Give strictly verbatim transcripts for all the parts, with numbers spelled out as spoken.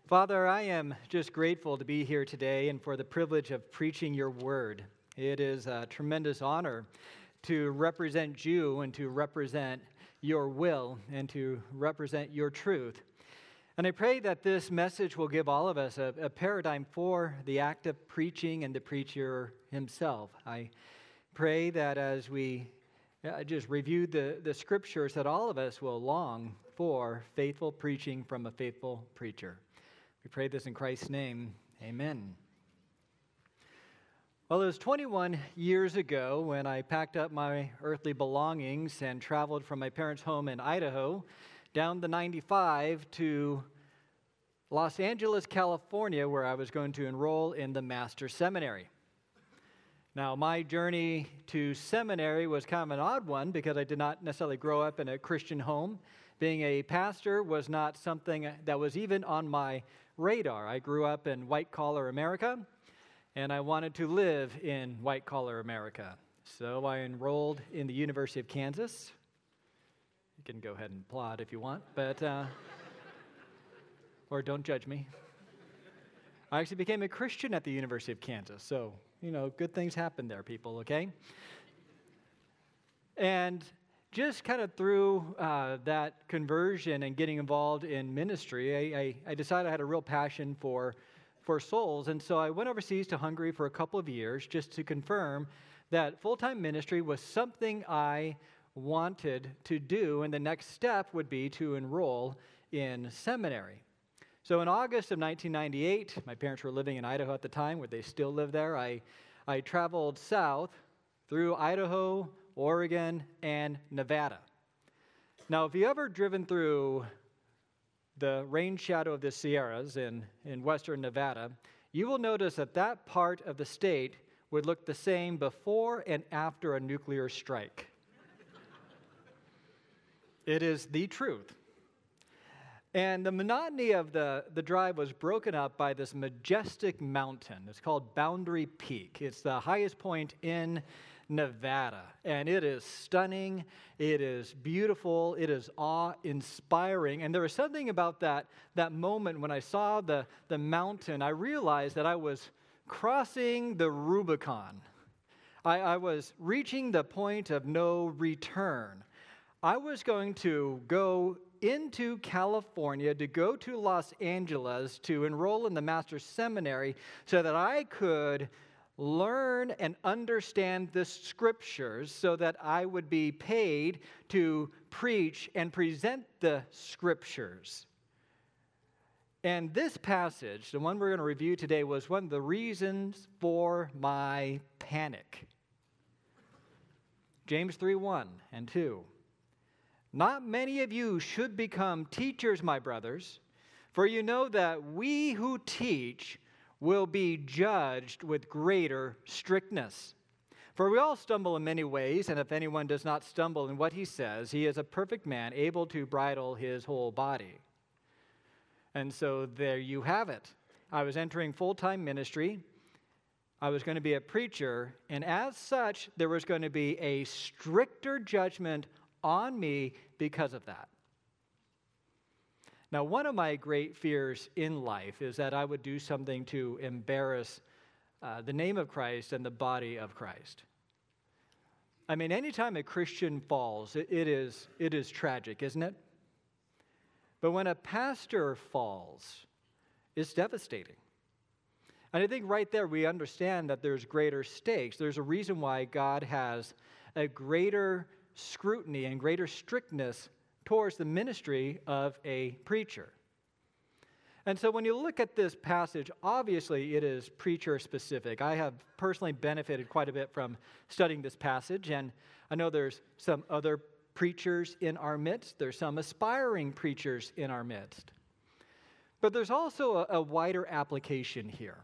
Father, I am just grateful to be here today and for the privilege of preaching your word. It is a tremendous honor to represent you and to represent your will and to represent your truth. And I pray that this message will give all of us a, a paradigm for the act of preaching and the preacher himself. I pray that as we uh, just review the, the scriptures, that all of us will long for faithful preaching from a faithful preacher. We pray this in Christ's name. Amen. Well, it was twenty-one years ago when I packed up my earthly belongings and traveled from my parents' home in Idaho down the ninety-five to Los Angeles, California, where I was going to enroll in the Master's Seminary. Now, my journey to seminary was kind of an odd one because I did not necessarily grow up in a Christian home. Being a pastor was not something that was even on my radar. I grew up in white-collar America, and I wanted to live in white-collar America. So I enrolled in the University of Kansas. You can go ahead and applaud if you want, but uh, or don't judge me. I actually became a Christian at the University of Kansas, so, you know, good things happen there, people, okay? And just kind of through uh, that conversion and getting involved in ministry, I, I, I decided I had a real passion for, for souls. And so I went overseas to Hungary for a couple of years just to confirm that full-time ministry was something I wanted to do, and the next step would be to enroll in seminary. So in August of nineteen ninety-eight, my parents were living in Idaho at the time, where they still live there. I, I traveled south through Idaho, Oregon, and Nevada. Now, if you've ever driven through the rain shadow of the Sierras in, in western Nevada, you will notice that that part of the state would look the same before and after a nuclear strike. It is the truth. And the monotony of the, the drive was broken up by this majestic mountain. It's called Boundary Peak. It's the highest point in Nevada, and it is stunning, it is beautiful, it is awe-inspiring, and there was something about that, that moment when I saw the, the mountain, I realized that I was crossing the Rubicon. I, I was reaching the point of no return. I was going to go into California, to go to Los Angeles to enroll in the Master's Seminary so that I could learn and understand the scriptures so that I would be paid to preach and present the scriptures. And this passage, the one we're going to review today, was one of the reasons for my panic. James three, one and two. Not many of you should become teachers, my brothers, for you know that we who teach will be judged with greater strictness. For we all stumble in many ways, and if anyone does not stumble in what he says, he is a perfect man, able to bridle his whole body. And so there you have it. I was entering full-time ministry. I was going to be a preacher, and as such, there was going to be a stricter judgment on me because of that. Now, one of my great fears in life is that I would do something to embarrass uh, the name of Christ and the body of Christ. I mean, anytime a Christian falls, it, it is it is tragic, isn't it? But when a pastor falls, it's devastating. And I think right there we understand that there's greater stakes. There's a reason why God has a greater scrutiny and greater strictness towards the ministry of a preacher. And so when you look at this passage, obviously it is preacher specific. I have personally benefited quite a bit from studying this passage, and I know there's some other preachers in our midst. There's some aspiring preachers in our midst. But there's also a, a wider application here.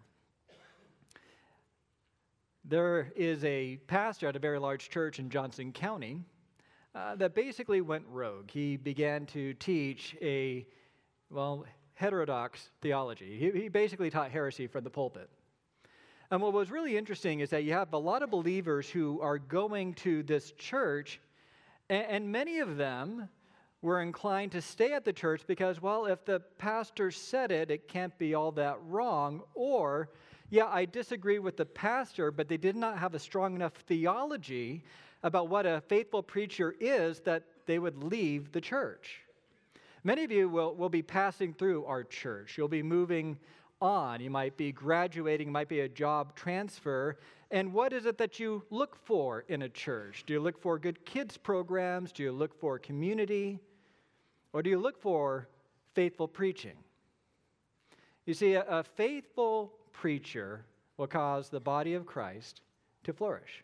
There is a pastor at a very large church in Johnson County Uh, that basically went rogue. He began to teach a, well, heterodox theology. He, he basically taught heresy from the pulpit. And what was really interesting is that you have a lot of believers who are going to this church, and, and many of them we're inclined to stay at the church because, well, if the pastor said it, it can't be all that wrong. Or, yeah, I disagree with the pastor, but they did not have a strong enough theology about what a faithful preacher is that they would leave the church. Many of you will, will be passing through our church. You'll be moving on. You might be graduating, it might be a job transfer. And what is it that you look for in a church? Do you look for good kids programs? Do you look for community? Or do you look for faithful preaching? You see, a, a faithful preacher will cause the body of Christ to flourish.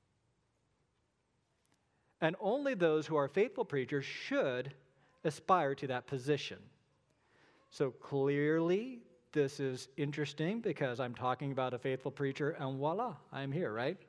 And only those who are faithful preachers should aspire to that position. So clearly, this is interesting because I'm talking about a faithful preacher, and voila, I'm here, right?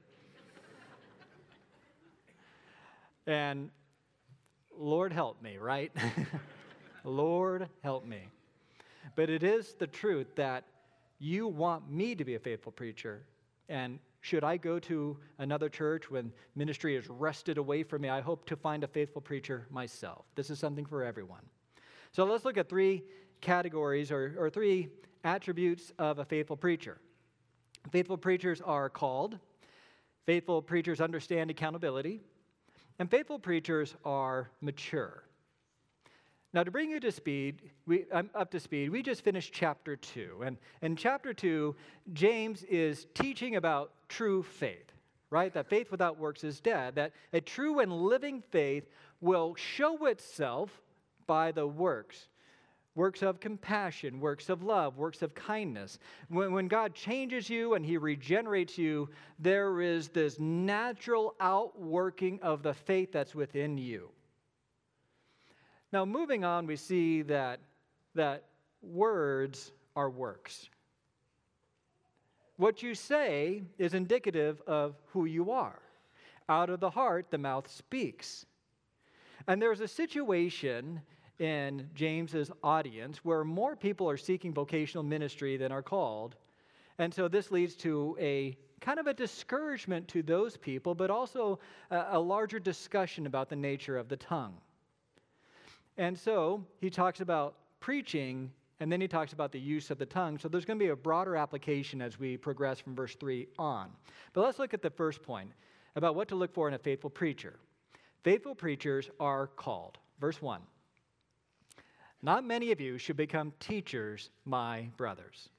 And Lord help me, right? Lord help me. But it is the truth that you want me to be a faithful preacher, and should I go to another church when ministry is wrested away from me, I hope to find a faithful preacher myself. This is something for everyone. So let's look at three categories or, or three attributes of a faithful preacher. Faithful preachers are called. Faithful preachers understand accountability. And faithful preachers are mature. Now, to bring you to speed, we, I'm up to speed, we just finished chapter two. And in chapter two, James is teaching about true faith, right? That faith without works is dead. That a true and living faith will show itself by the works. Works of compassion, works of love, works of kindness. When, when God changes you and He regenerates you, there is this natural outworking of the faith that's within you. Now, moving on, we see that, that words are works. What you say is indicative of who you are. Out of the heart, the mouth speaks. And there's a situation in James's audience where more people are seeking vocational ministry than are called. And so this leads to a kind of a discouragement to those people, but also a, a larger discussion about the nature of the tongue. And so he talks about preaching, and then he talks about the use of the tongue. So there's going to be a broader application as we progress from verse three on. But let's look at the first point about what to look for in a faithful preacher. Faithful preachers are called. Verse one. Not many of you should become teachers, my brothers.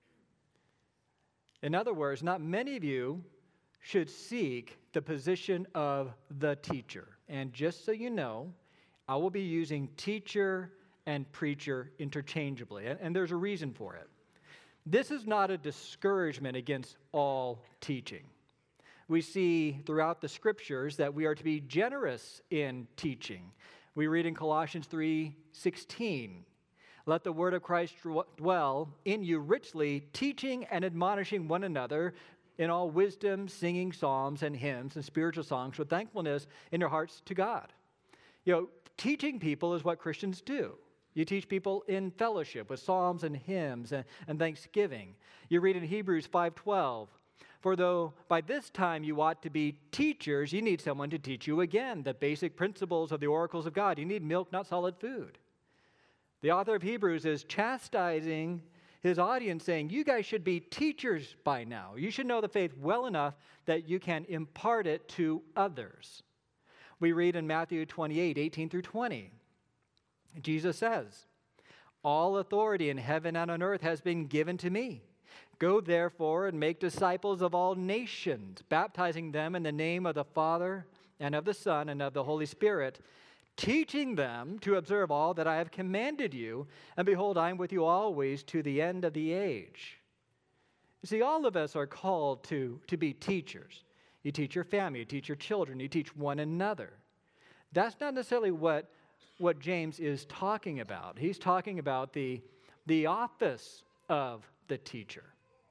In other words, not many of you should seek the position of the teacher. And just so you know, I will be using teacher and preacher interchangeably, and, and there's a reason for it. This is not a discouragement against all teaching. We see throughout the scriptures that we are to be generous in teaching. We read in Colossians three sixteen, let the word of Christ dwell in you richly, teaching and admonishing one another in all wisdom, singing psalms and hymns and spiritual songs with thankfulness in your hearts to God. You know, teaching people is what Christians do. You teach people in fellowship with psalms and hymns and, and thanksgiving. You read in Hebrews five twelve, for though by this time you ought to be teachers, you need someone to teach you again the basic principles of the oracles of God. You need milk, not solid food. The author of Hebrews is chastising his audience, saying, you guys should be teachers by now. You should know the faith well enough that you can impart it to others. We read in Matthew twenty-eight, eighteen through twenty. Jesus says, all authority in heaven and on earth has been given to me. Go therefore and make disciples of all nations, baptizing them in the name of the Father and of the Son and of the Holy Spirit, teaching them to observe all that I have commanded you. And behold, I am with you always to the end of the age. You see, all of us are called to, to be teachers. You teach your family, you teach your children, you teach one another. That's not necessarily what, what James is talking about. He's talking about the, the office of the teacher.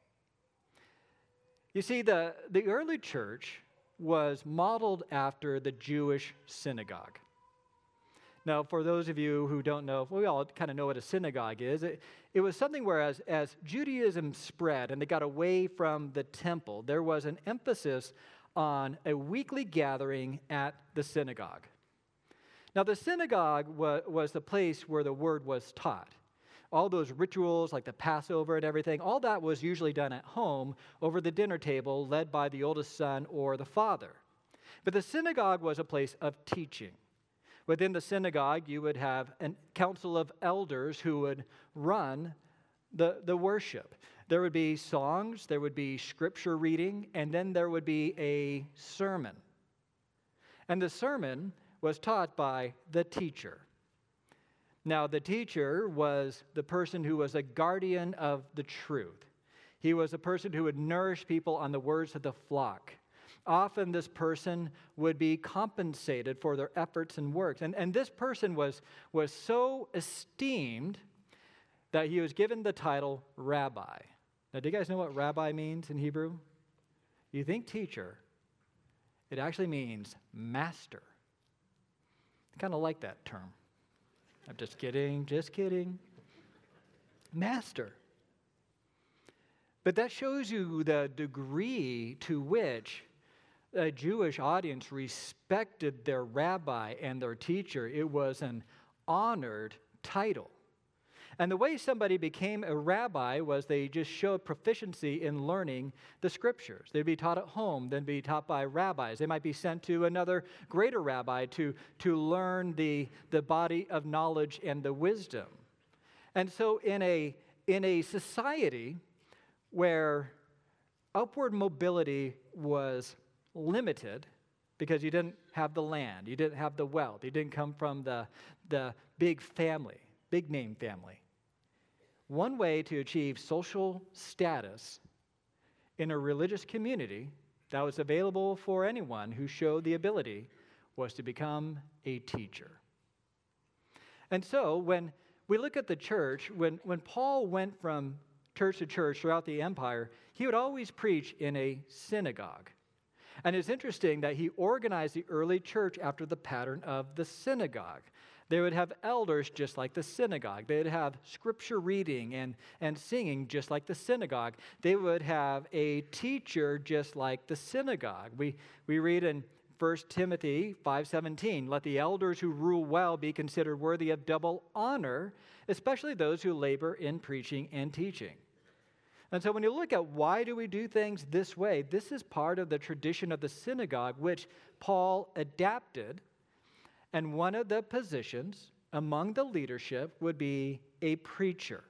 You see, the, the early church was modeled after the Jewish synagogue. Now, for those of you who don't know, we all kind of know what a synagogue is. It, it was something where as, as Judaism spread and they got away from the temple, there was an emphasis on a weekly gathering at the synagogue. Now, the synagogue wa- was the place where the word was taught. All those rituals like the Passover and everything, all that was usually done at home over the dinner table led by the oldest son or the father. But the synagogue was a place of teaching. Within the synagogue, you would have a council of elders who would run the, the worship. There would be songs, there would be scripture reading, and then there would be a sermon. And the sermon was taught by the teacher. Now, the teacher was the person who was a guardian of the truth. He was a person who would nourish people on the words of the flock. Often this person would be compensated for their efforts and works. And, and this person was, was so esteemed that he was given the title rabbi. Now, do you guys know what rabbi means in Hebrew? You think teacher. It actually means master. I kind of like that term. I'm just kidding, just kidding. Master. But that shows you the degree to which a Jewish audience respected their rabbi and their teacher. It was an honored title. And the way somebody became a rabbi was they just showed proficiency in learning the scriptures. They'd be taught at home, then be taught by rabbis. They might be sent to another greater rabbi to, to learn the, the body of knowledge and the wisdom. And so in a, in a society where upward mobility was limited because you didn't have the land, you didn't have the wealth, you didn't come from the, the big family, big name family. One way to achieve social status in a religious community that was available for anyone who showed the ability was to become a teacher. And so when we look at the church, when, when Paul went from church to church throughout the empire, he would always preach in a synagogue. And it's interesting that he organized the early church after the pattern of the synagogue. They would have elders just like the synagogue. They would have scripture reading and, and singing just like the synagogue. They would have a teacher just like the synagogue. We, we read in First Timothy five seventeen, let the elders who rule well be considered worthy of double honor, especially those who labor in preaching and teaching. And so when you look at why do we do things this way, this is part of the tradition of the synagogue, which Paul adapted. And one of the positions among the leadership would be a preacher.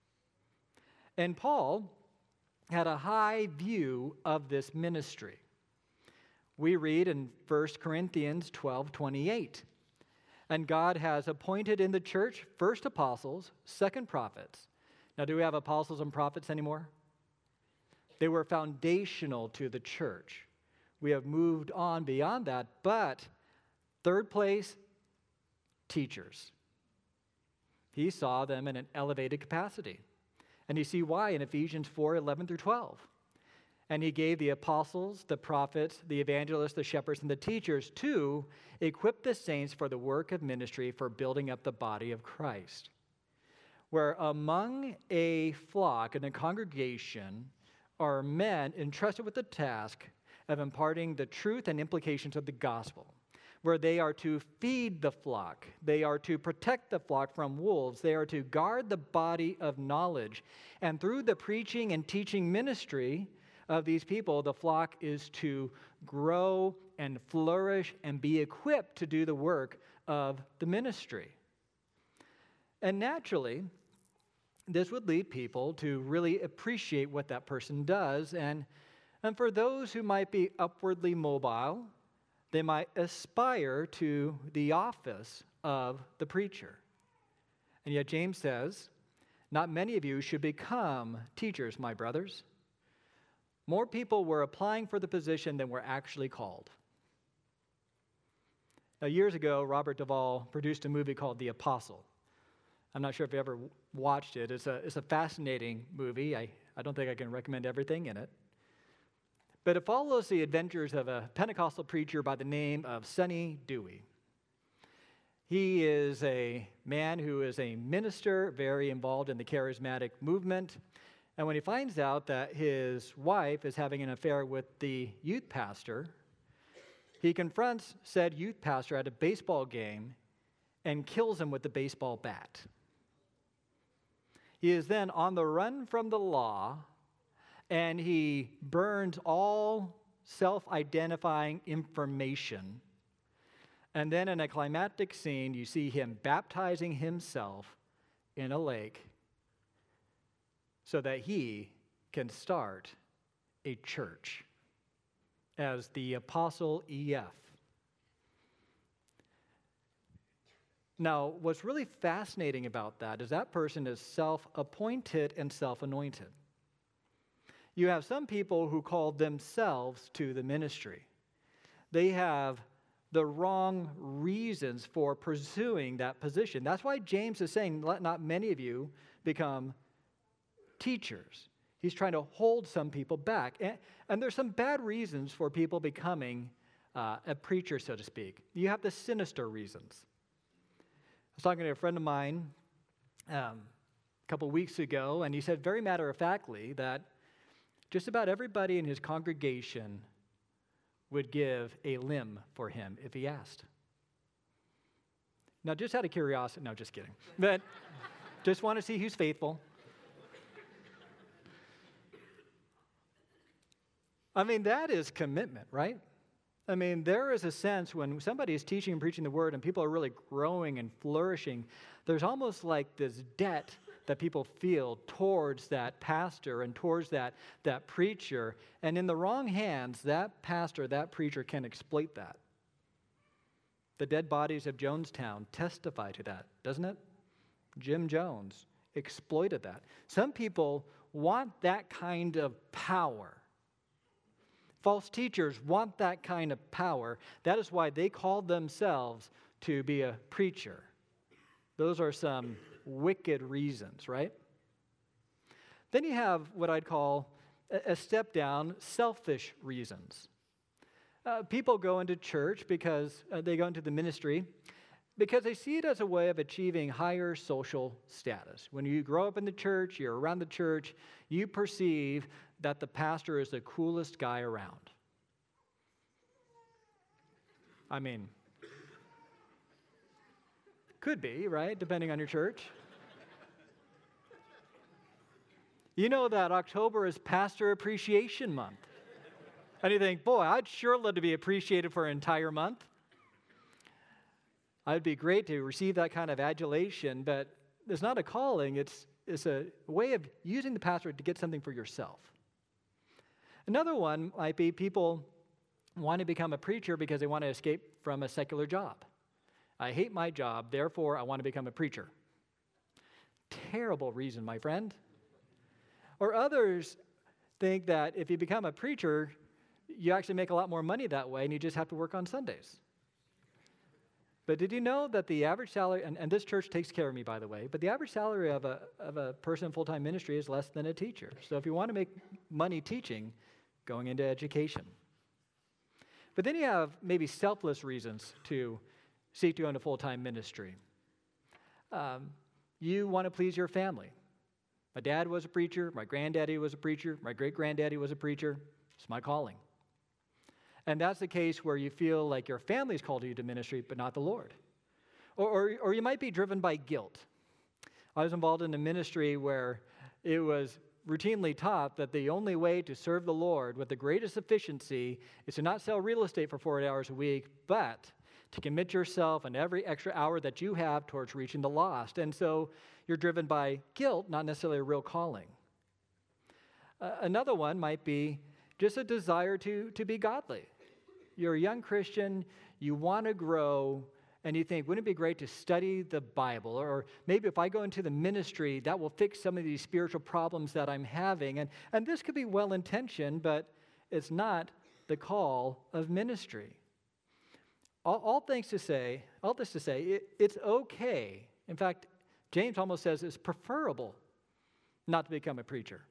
And Paul had a high view of this ministry. We read in First Corinthians twelve twenty-eight, and God has appointed in the church first apostles, second prophets. Now, do we have apostles and prophets anymore? They were foundational to the church. We have moved on beyond that, but third place, teachers. He saw them in an elevated capacity. And you see why in Ephesians four eleven through twelve. And he gave the apostles, the prophets, the evangelists, the shepherds, and the teachers to equip the saints for the work of ministry for building up the body of Christ. Where among a flock and a congregation are men entrusted with the task of imparting the truth and implications of the gospel, where they are to feed the flock, they are to protect the flock from wolves, they are to guard the body of knowledge. And through the preaching and teaching ministry of these people, the flock is to grow and flourish and be equipped to do the work of the ministry. And naturally, this would lead people to really appreciate what that person does. And, and for those who might be upwardly mobile, they might aspire to the office of the preacher. And yet James says, not many of you should become teachers, my brothers. More people were applying for the position than were actually called. Now, years ago, Robert Duvall produced a movie called The Apostle. I'm not sure if you ever watched it. It's a, it's a fascinating movie. I, I don't think I can recommend everything in it. But it follows the adventures of a Pentecostal preacher by the name of Sonny Dewey. He is a man who is a minister, very involved in the charismatic movement. And when he finds out that his wife is having an affair with the youth pastor, he confronts said youth pastor at a baseball game and kills him with the baseball bat. He is then on the run from the law, and he burns all self-identifying information. And then in a climactic scene, you see him baptizing himself in a lake so that he can start a church as the Apostle E F. Now, what's really fascinating about that is that person is self-appointed and self-anointed. You have some people who call themselves to the ministry. They have the wrong reasons for pursuing that position. That's why James is saying, let not many of you become teachers. He's trying to hold some people back. And, and there's some bad reasons for people becoming uh, a preacher, so to speak. You have the sinister reasons. I was talking to a friend of mine um, a couple weeks ago, and he said very matter-of-factly that just about everybody in his congregation would give a limb for him if he asked. Now, just out of curiosity, no, just kidding. But just want to see who's faithful. I mean, that is commitment, right? I mean, there is a sense when somebody is teaching and preaching the word and people are really growing and flourishing, there's almost like this debt that people feel towards that pastor and towards that, that preacher. And in the wrong hands, that pastor, that preacher can exploit that. The dead bodies of Jonestown testify to that, doesn't it? Jim Jones exploited that. Some people want that kind of power. False teachers want that kind of power. That is why they call themselves to be a preacher. Those are some wicked reasons, right? Then you have what I'd call a step down, selfish reasons. Uh, people go into church because uh, they go into the ministry because they see it as a way of achieving higher social status. When you grow up in the church, you're around the church, you perceive that the pastor is the coolest guy around. I mean, could be, right? Depending on your church. You know that October is Pastor Appreciation Month. And you think, boy, I'd sure love to be appreciated for an entire month. It'd be great to receive that kind of adulation, but it's not a calling. It's, it's a way of using the pastor to get something for yourself. Another one might be people want to become a preacher because they want to escape from a secular job. I hate my job, therefore I want to become a preacher. Terrible reason, my friend. Or others think that if you become a preacher, you actually make a lot more money that way and you just have to work on Sundays. But did you know that the average salary, and, and this church takes care of me, by the way, but the average salary of a, of a person in full-time ministry is less than a teacher. So if you want to make money teaching, going into education. But then you have maybe selfless reasons to seek to go into full-time ministry. Um, you want to please your family. My dad was a preacher, my granddaddy was a preacher, my great-granddaddy was a preacher. It's my calling. And that's the case where you feel like your family's called you to ministry, but not the Lord. Or, or, or you might be driven by guilt. I was involved in a ministry where it was routinely taught that the only way to serve the Lord with the greatest efficiency is to not sell real estate for forty hours a week, but to commit yourself and every extra hour that you have towards reaching the lost. And so you're driven by guilt, not necessarily a real calling. Uh, another one might be just a desire to, to be godly. You're a young Christian, you want to grow, and you think, wouldn't it be great to study the Bible? Or maybe if I go into the ministry, that will fix some of these spiritual problems that I'm having. And, and this could be well-intentioned, but it's not the call of ministry. All, all things to say, all this to say, it, it's okay. In fact, James almost says it's preferable not to become a preacher.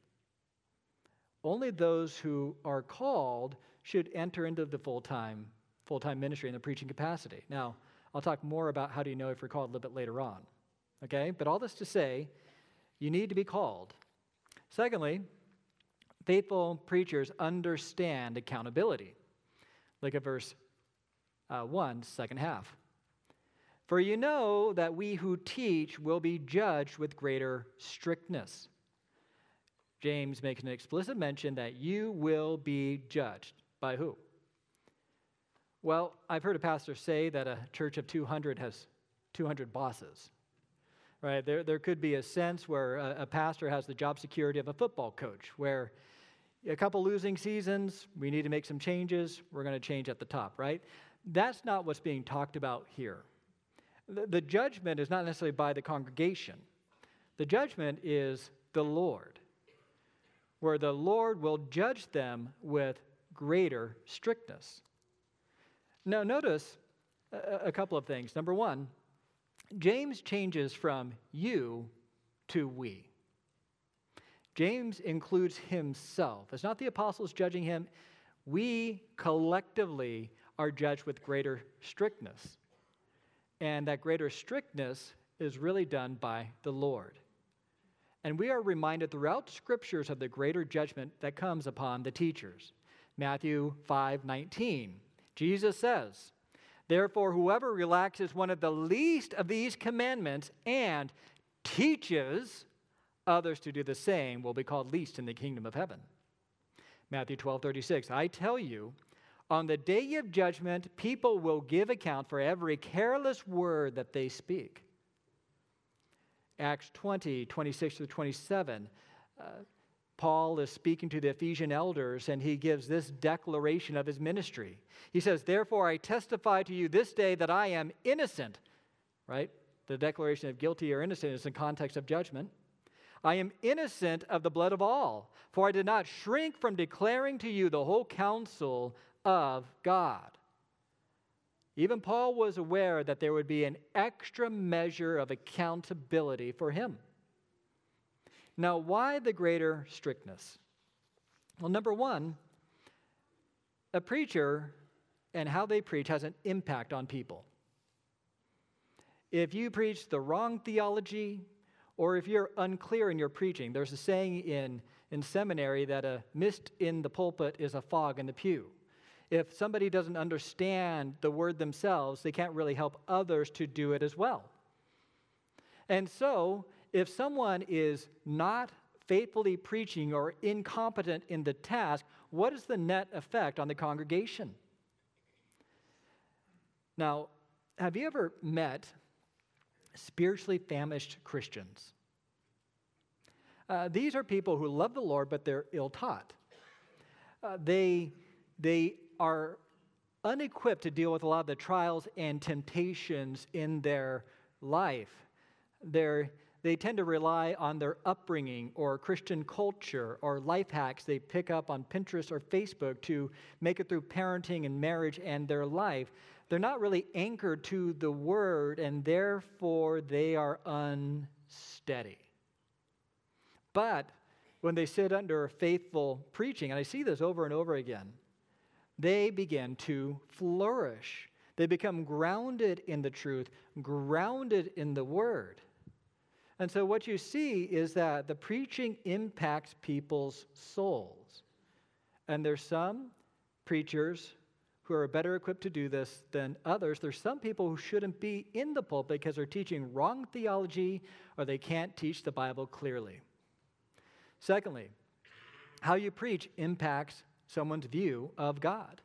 Only those who are called should enter into the full-time full-time ministry in the preaching capacity. Now, I'll talk more about how do you know if you're called a little bit later on. Okay? But all this to say, you need to be called. Secondly, faithful preachers understand accountability. Look at verse uh, one, second half. For you know that we who teach will be judged with greater strictness. James makes an explicit mention that you will be judged. By who? Well, I've heard a pastor say that a church of two hundred has two hundred bosses. Right? There, there could be a sense where a, a pastor has the job security of a football coach, where a couple losing seasons, we need to make some changes, we're going to change at the top, right? That's not what's being talked about here. The, the judgment is not necessarily by the congregation. The judgment is the Lord, where the Lord will judge them with greater strictness. Now, notice a, a couple of things. Number one, James changes from you to we. James includes himself. It's not the apostles judging him. We collectively are judged with greater strictness. And that greater strictness is really done by the Lord. And we are reminded throughout Scriptures of the greater judgment that comes upon the teachers. Matthew five nineteen, Jesus says, "Therefore, whoever relaxes one of the least of these commandments and teaches others to do the same will be called least in the kingdom of heaven." Matthew twelve thirty-six, "I tell you, on the day of judgment, people will give account for every careless word that they speak." Acts twenty twenty-six through twenty-seven, uh, Paul is speaking to the Ephesian elders, and he gives this declaration of his ministry. He says, "Therefore I testify to you this day that I am innocent," right? The declaration of guilty or innocent is in context of judgment. "I am innocent of the blood of all, for I did not shrink from declaring to you the whole counsel of God." Even Paul was aware that there would be an extra measure of accountability for him. Now, why the greater strictness? Well, number one, a preacher and how they preach has an impact on people. If you preach the wrong theology, or if you're unclear in your preaching, there's a saying in, in seminary that a mist in the pulpit is a fog in the pew. If somebody doesn't understand the word themselves, they can't really help others to do it as well. And so, if someone is not faithfully preaching or incompetent in the task, what is the net effect on the congregation? Now, have you ever met spiritually famished Christians? Uh, these are people who love the Lord, but they're ill-taught. Uh, they, they are unequipped to deal with a lot of the trials and temptations in their life. They're They tend to rely on their upbringing or Christian culture or life hacks they pick up on Pinterest or Facebook to make it through parenting and marriage and their life. They're not really anchored to the Word, and therefore they are unsteady. But when they sit under faithful preaching, and I see this over and over again, they begin to flourish. They become grounded in the truth, grounded in the Word. And so what you see is that the preaching impacts people's souls. And there's some preachers who are better equipped to do this than others. There's some people who shouldn't be in the pulpit because they're teaching wrong theology or they can't teach the Bible clearly. Secondly, how you preach impacts someone's view of God.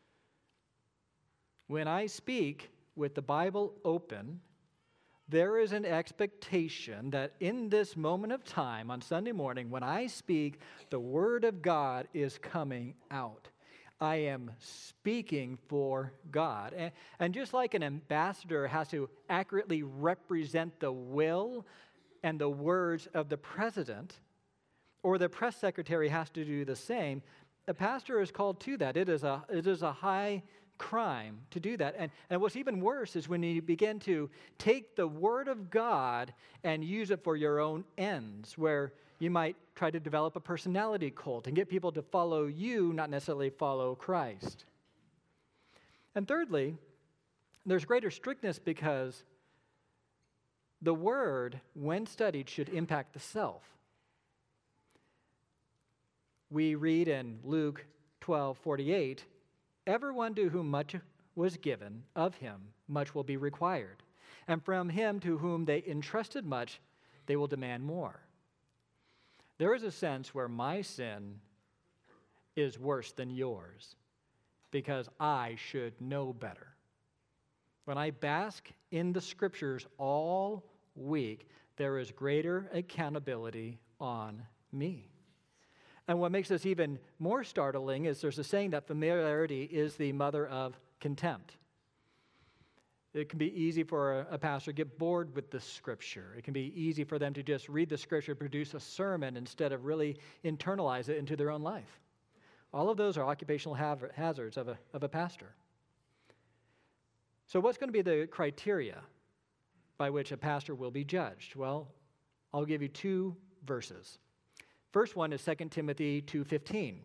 When I speak with the Bible open, there is an expectation that in this moment of time on Sunday morning, when I speak, the Word of God is coming out. I am speaking for God. And, and just like an ambassador has to accurately represent the will and the words of the president, or the press secretary has to do the same, a pastor is called to that. It is a, it is a high crime to do that. And, and what's even worse is when you begin to take the Word of God and use it for your own ends, where you might try to develop a personality cult and get people to follow you, not necessarily follow Christ. And thirdly, there's greater strictness because the Word, when studied, should impact the self. We read in Luke twelve forty-eight, everyone to whom much was given, of him much will be required. And from him to whom they entrusted much, they will demand more. There is a sense where my sin is worse than yours because I should know better. When I bask in the scriptures all week, there is greater accountability on me. And what makes this even more startling is there's a saying that familiarity is the mother of contempt. It can be easy for a, a pastor to get bored with the scripture. It can be easy for them to just read the scripture, produce a sermon instead of really internalize it into their own life. All of those are occupational hazards of a, of a pastor. So what's going to be the criteria by which a pastor will be judged? Well, I'll give you two verses. First one is Second Timothy two fifteen.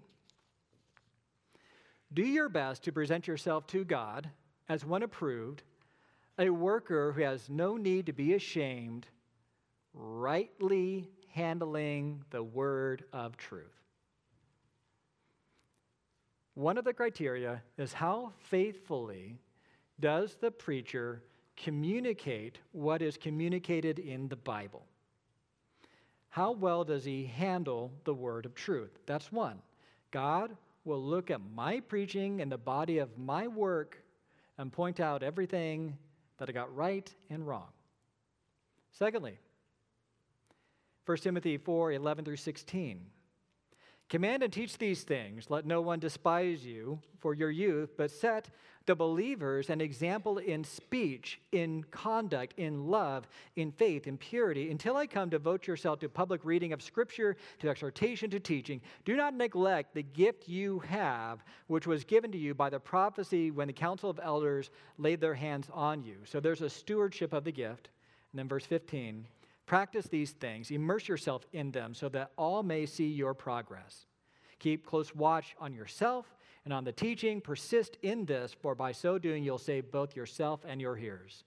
Do your best to present yourself to God as one approved, a worker who has no need to be ashamed, rightly handling the word of truth. One of the criteria is how faithfully does the preacher communicate what is communicated in the Bible? How well does he handle the word of truth? That's one. God will look at my preaching and the body of my work and point out everything that I got right and wrong. Secondly, First Timothy four eleven through sixteen. Command and teach these things. Let no one despise you for your youth, but set the believers an example in speech, in conduct, in love, in faith, in purity. Until I come, devote yourself to public reading of Scripture, to exhortation, to teaching. Do not neglect the gift you have, which was given to you by the prophecy when the council of elders laid their hands on you. So there's a stewardship of the gift. And then verse fifteen. Practice these things, immerse yourself in them so that all may see your progress. Keep close watch on yourself and on the teaching. Persist in this, for by so doing you'll save both yourself and your hearers.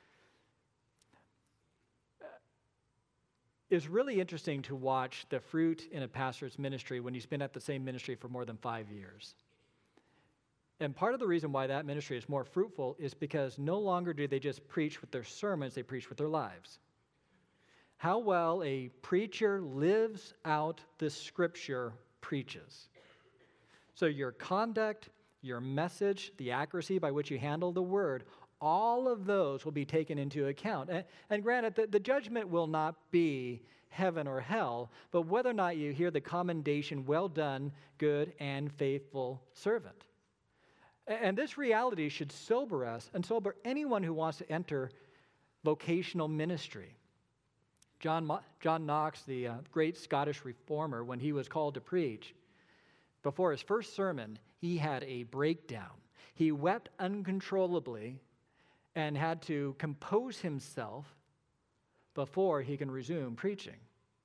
It's really interesting to watch the fruit in a pastor's ministry when he's been at the same ministry for more than five years. And part of the reason why that ministry is more fruitful is because no longer do they just preach with their sermons, they preach with their lives. How well a preacher lives out the scripture preaches. So your conduct, your message, the accuracy by which you handle the word, all of those will be taken into account. And, and granted, the, the judgment will not be heaven or hell, but whether or not you hear the commendation, well done, good and faithful servant. And this reality should sober us and sober anyone who wants to enter vocational ministry. John, John Knox, the uh, great Scottish reformer, when he was called to preach, before his first sermon, he had a breakdown. He wept uncontrollably and had to compose himself before he can resume preaching.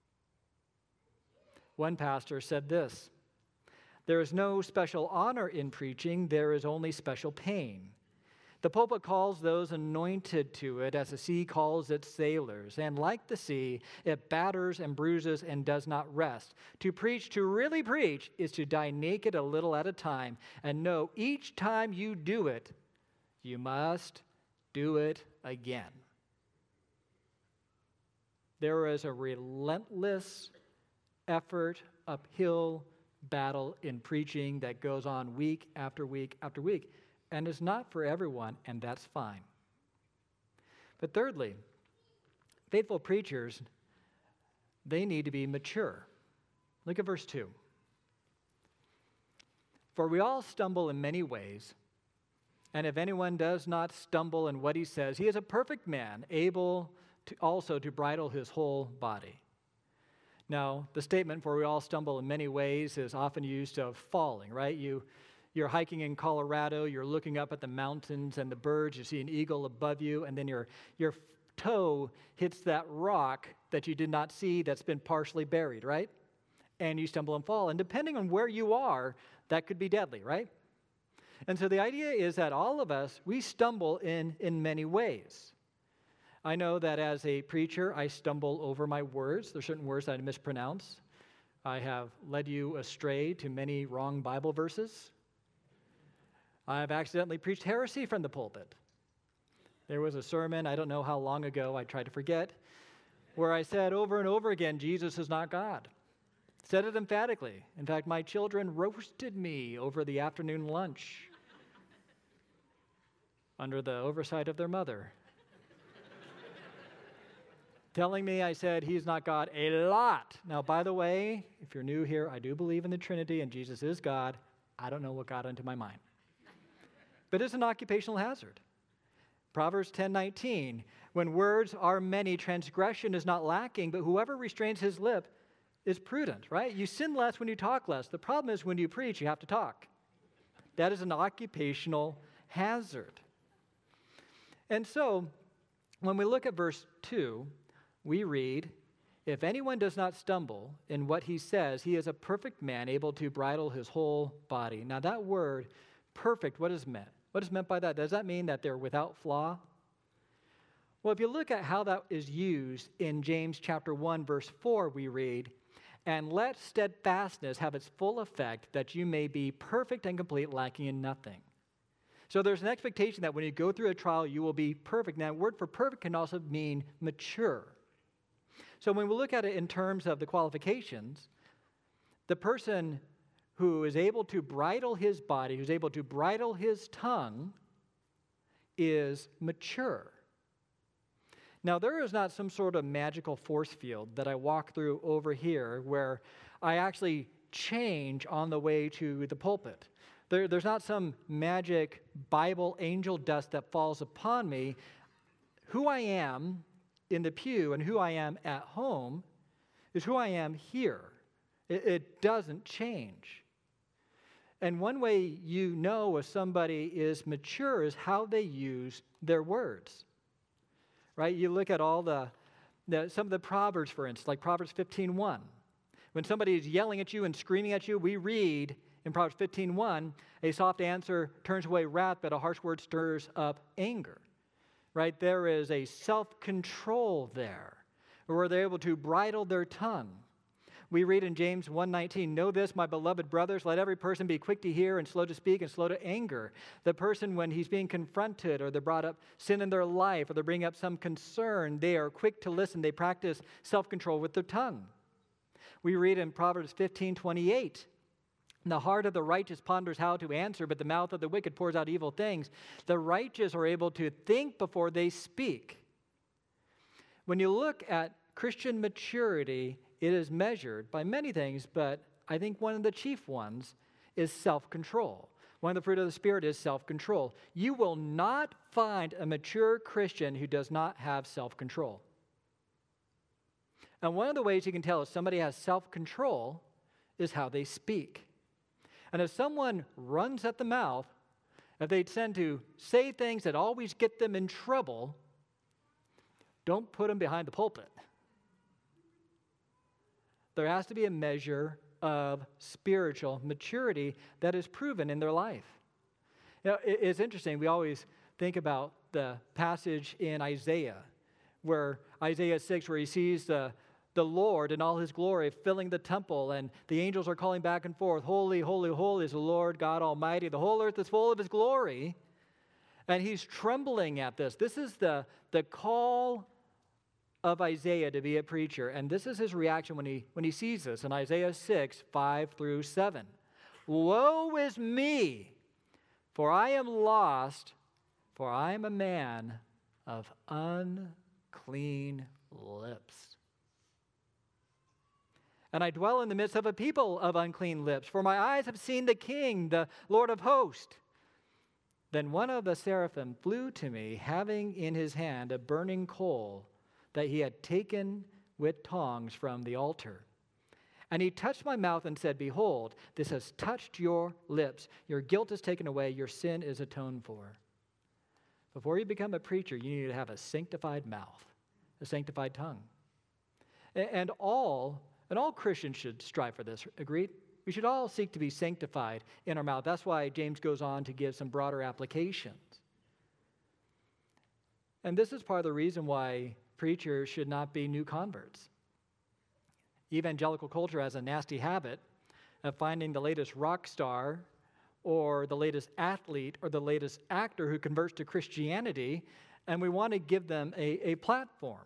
One pastor said this, "There is no special honor in preaching, there is only special pain. The pulpit calls those anointed to it as the sea calls its sailors. And like the sea, it batters and bruises and does not rest. To preach, to really preach, is to die naked a little at a time. And know each time you do it, you must do it again." There is a relentless effort, uphill battle in preaching that goes on week after week after week. And it's not for everyone, and that's fine. But thirdly, faithful preachers, they need to be mature. Look at verse two. For we all stumble in many ways, and if anyone does not stumble in what he says, he is a perfect man, able to also to bridle his whole body. Now, the statement, for we all stumble in many ways, is often used of falling, right? You You're hiking in Colorado, you're looking up at the mountains and the birds, you see an eagle above you, and then your, your toe hits that rock that you did not see that's been partially buried, right? And you stumble and fall. And depending on where you are, that could be deadly, right? And so the idea is that all of us, we stumble in, in many ways. I know that as a preacher, I stumble over my words. There are certain words that I mispronounce. I have led you astray to many wrong Bible verses. I have accidentally preached heresy from the pulpit. There was a sermon, I don't know how long ago, I tried to forget, where I said over and over again, Jesus is not God. Said it emphatically. In fact, my children roasted me over the afternoon lunch under the oversight of their mother, telling me I said he's not God a lot. Now, by the way, if you're new here, I do believe in the Trinity and Jesus is God. I don't know what got into my mind. But it's an occupational hazard. Proverbs ten nineteen, when words are many, transgression is not lacking, but whoever restrains his lip is prudent, right? You sin less when you talk less. The problem is when you preach, you have to talk. That is an occupational hazard. And so, when we look at verse two, we read, if anyone does not stumble in what he says, he is a perfect man, able to bridle his whole body. Now that word, perfect, what is meant? What is meant by that? Does that mean that they're without flaw? Well, if you look at how that is used in James chapter one, verse four, we read, and let steadfastness have its full effect, that you may be perfect and complete, lacking in nothing. So there's an expectation that when you go through a trial, you will be perfect. Now, the word for perfect can also mean mature. So when we look at it in terms of the qualifications, the person who is able to bridle his body, who's able to bridle his tongue, is mature. Now, there is not some sort of magical force field that I walk through over here where I actually change on the way to the pulpit. There, there's not some magic Bible angel dust that falls upon me. Who I am in the pew and who I am at home is who I am here. It, it doesn't change. And one way you know if somebody is mature is how they use their words. Right? You look at all the, the some of the Proverbs, for instance, like Proverbs fifteen one. When somebody is yelling at you and screaming at you, we read in Proverbs fifteen one, a soft answer turns away wrath, but a harsh word stirs up anger. Right? There is a self-control there, where they're able to bridle their tongue. We read in James one nineteen, know this, my beloved brothers, let every person be quick to hear and slow to speak and slow to anger. The person, when he's being confronted or they're brought up sin in their life or they're bringing up some concern, they are quick to listen. They practice self-control with their tongue. We read in Proverbs fifteen twenty-eight, the heart of the righteous ponders how to answer, but the mouth of the wicked pours out evil things. The righteous are able to think before they speak. When you look at Christian maturity, it is measured by many things, but I think one of the chief ones is self-control. One of the fruit of the Spirit is self-control. You will not find a mature Christian who does not have self-control. And one of the ways you can tell if somebody has self-control is how they speak. And if someone runs at the mouth, if they tend to say things that always get them in trouble, don't put them behind the pulpit. There has to be a measure of spiritual maturity that is proven in their life. You know, it's interesting. We always think about the passage in Isaiah, where Isaiah six, where he sees the, the Lord in all his glory filling the temple, and the angels are calling back and forth, holy, holy, holy is the Lord God Almighty. The whole earth is full of his glory. And he's trembling at this. This is the, the call of Isaiah to be a preacher. And this is his reaction when he, when he sees this in Isaiah six, five through seven. Woe is me, for I am lost, for I am a man of unclean lips. And I dwell in the midst of a people of unclean lips, for my eyes have seen the King, the Lord of hosts. Then one of the seraphim flew to me, having in his hand a burning coal that he had taken with tongs from the altar. And he touched my mouth and said, behold, this has touched your lips. Your guilt is taken away. Your sin is atoned for. Before you become a preacher, you need to have a sanctified mouth, a sanctified tongue. And all, and all Christians should strive for this, agreed? We should all seek to be sanctified in our mouth. That's why James goes on to give some broader applications. And this is part of the reason why preachers should not be new converts. Evangelical culture has a nasty habit of finding the latest rock star or the latest athlete or the latest actor who converts to Christianity and we want to give them a, a platform.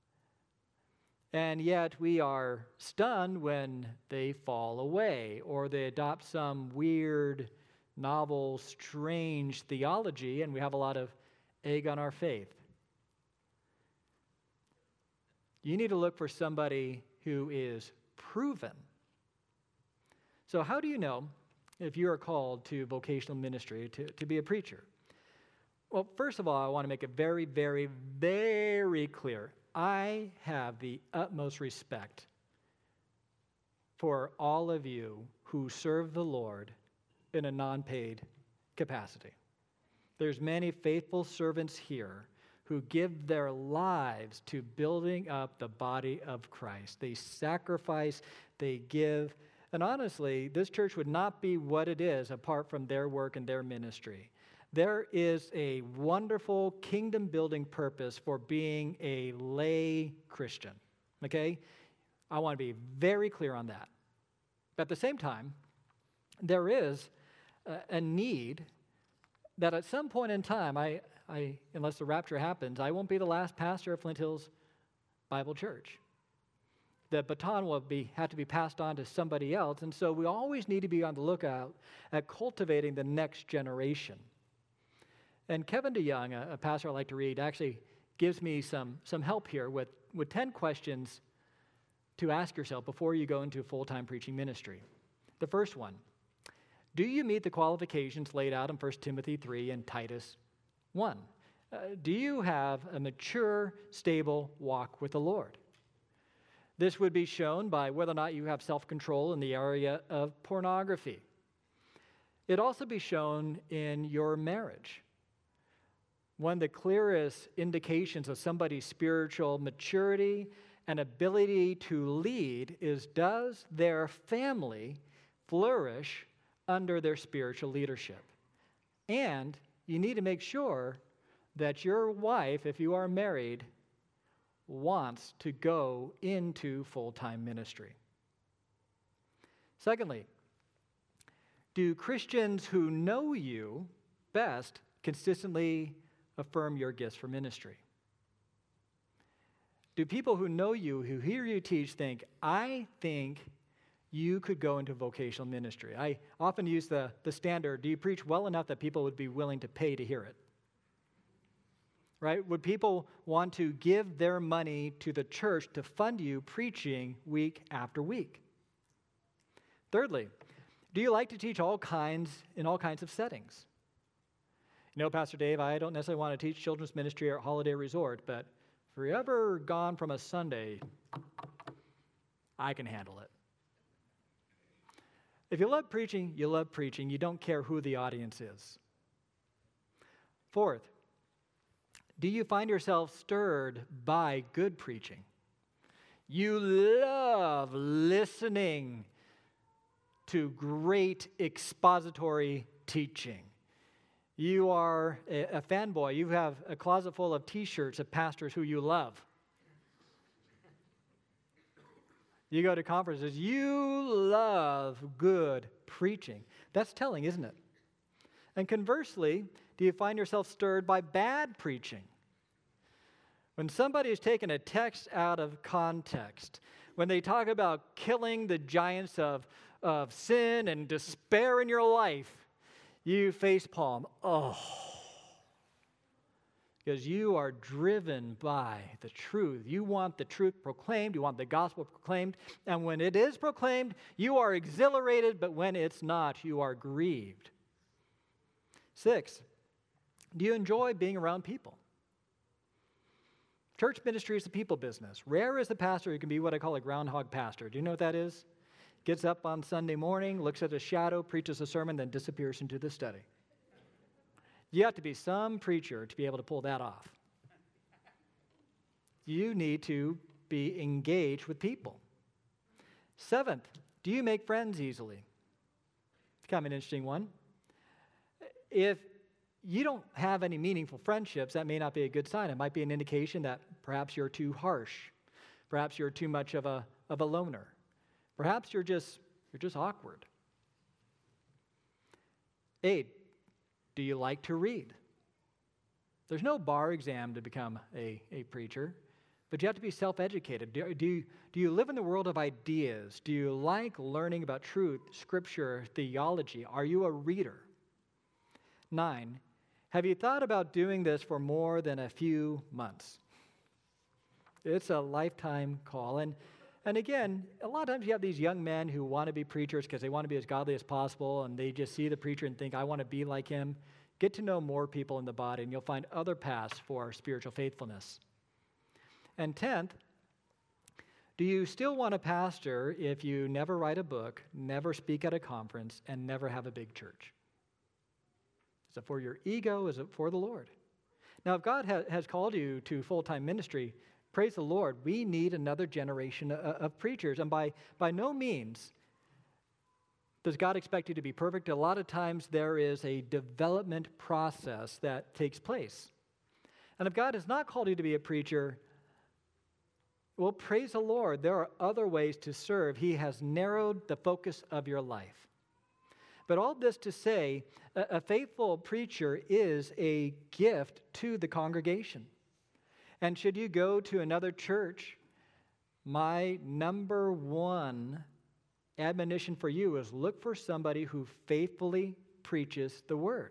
And yet we are stunned when they fall away or they adopt some weird, novel, strange theology, and we have a lot of egg on our faith. You need to look for somebody who is proven. So how do you know if you are called to vocational ministry, to, to be a preacher? Well, first of all, I want to make it very, very, very clear. I have the utmost respect for all of you who serve the Lord in a non-paid capacity. There's many faithful servants here who give their lives to building up the body of Christ. They sacrifice, they give, and honestly, this church would not be what it is apart from their work and their ministry. There is a wonderful kingdom-building purpose for being a lay Christian, okay? I want to be very clear on that. But at the same time, there is a, a need that at some point in time, I, I, unless the rapture happens, I won't be the last pastor of Flint Hills Bible Church. The baton will be, have to be passed on to somebody else, and so we always need to be on the lookout at cultivating the next generation. And Kevin DeYoung, a, a pastor I like to read, actually gives me some, some help here with, with ten questions to ask yourself before you go into full-time preaching ministry. The first one, do you meet the qualifications laid out in First Timothy three and Titus one? Uh, do you have a mature, stable walk with the Lord? This would be shown by whether or not you have self-control in the area of pornography. It'd also be shown in your marriage. One of the clearest indications of somebody's spiritual maturity and ability to lead is, does their family flourish under their spiritual leadership? And you need to make sure that your wife, if you are married, wants to go into full-time ministry. Secondly, do Christians who know you best consistently affirm your gifts for ministry? Do people who know you, who hear you teach, think, I think you could go into vocational ministry? I often use the, the standard, do you preach well enough that people would be willing to pay to hear it? Right? Would people want to give their money to the church to fund you preaching week after week? Thirdly, do you like to teach all kinds in all kinds of settings? You know, Pastor Dave, I don't necessarily want to teach children's ministry or holiday resort, but if you're ever gone from a Sunday, I can handle it. If you love preaching, you love preaching. You don't care who the audience is. Fourth, do you find yourself stirred by good preaching? You love listening to great expository teaching. You are a, a fanboy. You have a closet full of t-shirts of pastors who you love. You go to conferences. You love good preaching. That's telling, isn't it? And conversely, do you find yourself stirred by bad preaching? When somebody has taken a text out of context, when they talk about killing the giants of, of sin and despair in your life, you facepalm. Oh. Because you are driven by the truth. You want the truth proclaimed. You want the gospel proclaimed. And when it is proclaimed, you are exhilarated, but when it's not, you are grieved. Six, do you enjoy being around people? Church ministry is a people business. Rare is the pastor who can be what I call a groundhog pastor. Do you know what that is? Gets up on Sunday morning, looks at a shadow, preaches a sermon, then disappears into the study. You have to be some preacher to be able to pull that off. You need to be engaged with people. Seventh, do you make friends easily? It's kind of an interesting one. If you don't have any meaningful friendships, that may not be a good sign. It might be an indication that perhaps you're too harsh. Perhaps you're too much of a, of a loner. Perhaps you're just, you're just awkward. Eight, do you like to read? There's no bar exam to become a, a preacher, but you have to be self-educated. Do, do, you, do you live in the world of ideas? Do you like learning about truth, scripture, theology? Are you a reader? Nine, have you thought about doing this for more than a few months? It's a lifetime call. And, and again, a lot of times you have these young men who want to be preachers because they want to be as godly as possible, and they just see the preacher and think, I want to be like him. Get to know more people in the body, and you'll find other paths for spiritual faithfulness. And tenth, do you still want a pastor if you never write a book, never speak at a conference, and never have a big church? Is it for your ego? Is it for the Lord? Now, if God ha- has called you to full-time ministry, praise the Lord, we need another generation of, of preachers. And by, by no means does God expect you to be perfect. A lot of times there is a development process that takes place. And if God has not called you to be a preacher, well, praise the Lord, there are other ways to serve. He has narrowed the focus of your life. But all this to say, a, a faithful preacher is a gift to the congregation. And should you go to another church, my number one admonition for you is look for somebody who faithfully preaches the word.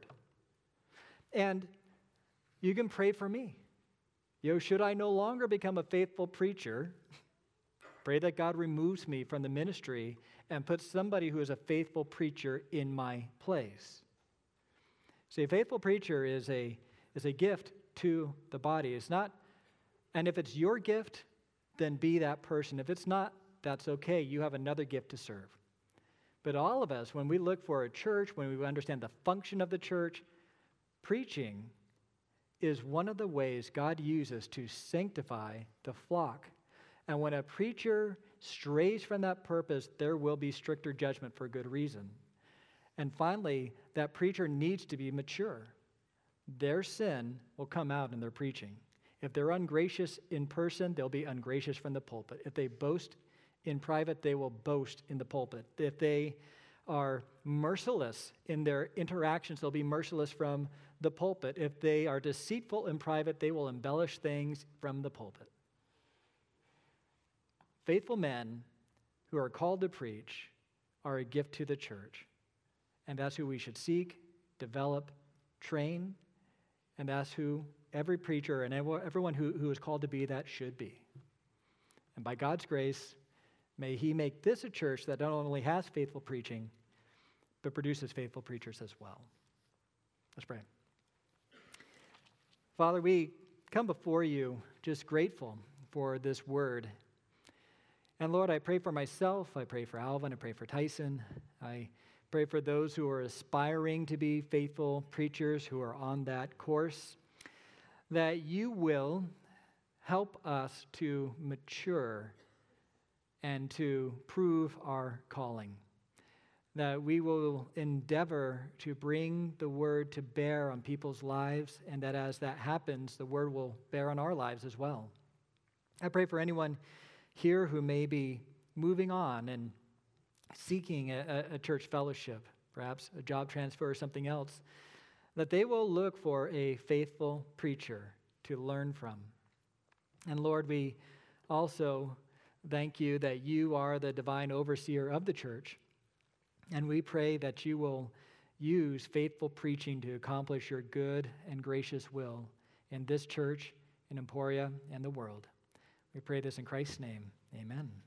And you can pray for me. You know, should I no longer become a faithful preacher, pray that God removes me from the ministry and puts somebody who is a faithful preacher in my place. See, a faithful preacher is a, is a gift to the body. It's not, and if it's your gift, then be that person. If it's not, that's okay. You have another gift to serve. But all of us, when we look for a church, when we understand the function of the church, preaching is one of the ways God uses to sanctify the flock. And when a preacher strays from that purpose, there will be stricter judgment for good reason. And finally, that preacher needs to be mature. Their sin will come out in their preaching. If they're ungracious in person, they'll be ungracious from the pulpit. If they boast in private, they will boast in the pulpit. If they are merciless in their interactions, they'll be merciless from the pulpit. If they are deceitful in private, they will embellish things from the pulpit. Faithful men who are called to preach are a gift to the church. And that's who we should seek, develop, train, and that's who every preacher and everyone who, who is called to be that should be. And by God's grace, may He make this a church that not only has faithful preaching, but produces faithful preachers as well. Let's pray. Father, we come before you just grateful for this word. And Lord, I pray for myself, I pray for Alvin, I pray for Tyson, I pray for those who are aspiring to be faithful preachers who are on that course, that you will help us to mature and to prove our calling, that we will endeavor to bring the word to bear on people's lives, and that as that happens, the word will bear on our lives as well. I pray for anyone here who may be moving on and seeking a, a church fellowship, perhaps a job transfer or something else, that they will look for a faithful preacher to learn from. And Lord, we also thank you that you are the divine overseer of the church, and we pray that you will use faithful preaching to accomplish your good and gracious will in this church, in Emporia, and the world. We pray this in Christ's name. Amen.